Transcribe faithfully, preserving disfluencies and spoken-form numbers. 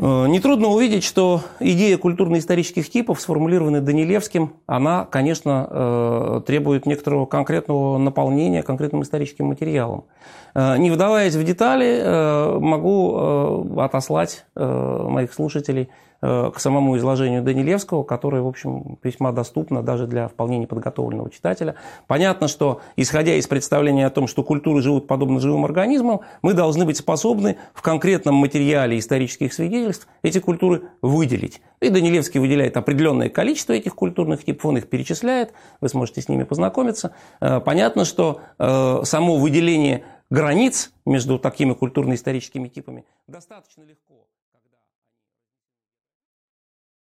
Нетрудно увидеть, что идея культурно-исторических типов, сформулированная Данилевским, она, конечно, требует некоторого конкретного наполнения конкретным историческим материалом. Не вдаваясь в детали, могу отослать моих слушателей к самому изложению Данилевского, которое, в общем, весьма доступно даже для вполне неподготовленного читателя. Понятно, что, исходя из представления о том, что культуры живут подобно живым организмам, мы должны быть способны в конкретном материале исторических свидетельств эти культуры выделить. И Данилевский выделяет определенное количество этих культурных типов, он их перечисляет, вы сможете с ними познакомиться. Понятно, что само выделение границ между такими культурно-историческими типами достаточно легко.